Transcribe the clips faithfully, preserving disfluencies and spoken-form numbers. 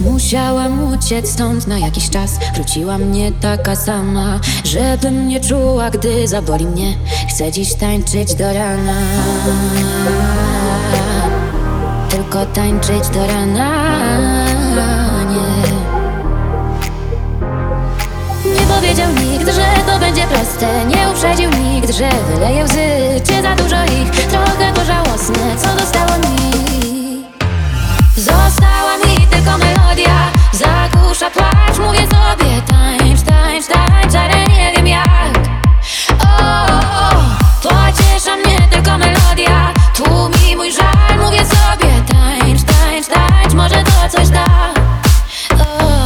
Musiałam uciec stąd na jakiś czas. Wróciłam nie taka sama, żebym nie czuła, gdy zaboli mnie. Chcę dziś tańczyć do rana, tylko tańczyć do rana. Nie, nie powiedział nikt, że to będzie proste. Nie uprzedził nikt, że wyleje łzy. Czy za dużo ich, trochę to żałosne, co zostało mi. Została mi tylko melodia, zagłusza płacz. Mówię sobie tańcz, tańcz, tańcz, ale nie wiem jak. O, o, o, pociesza mnie tylko melodia, tłumi mój żal. Mówię sobie tańcz, tańcz, tańcz, może to coś da. O, o.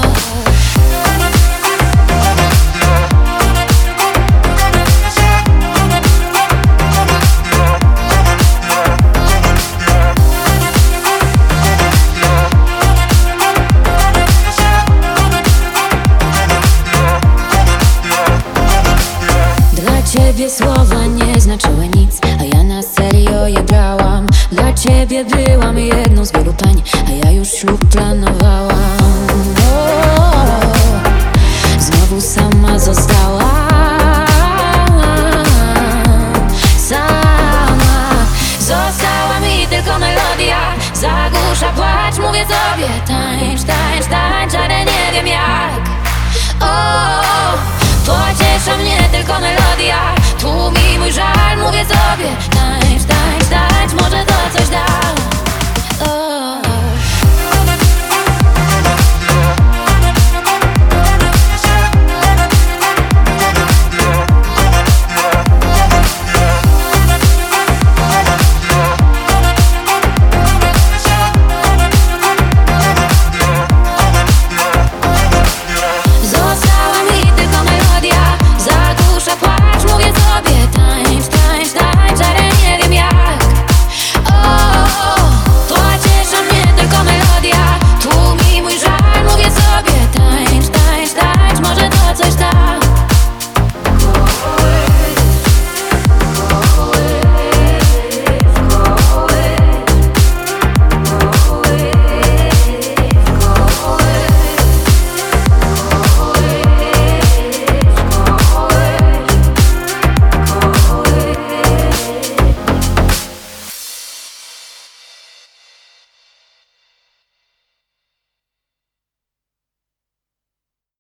Ciebie słowo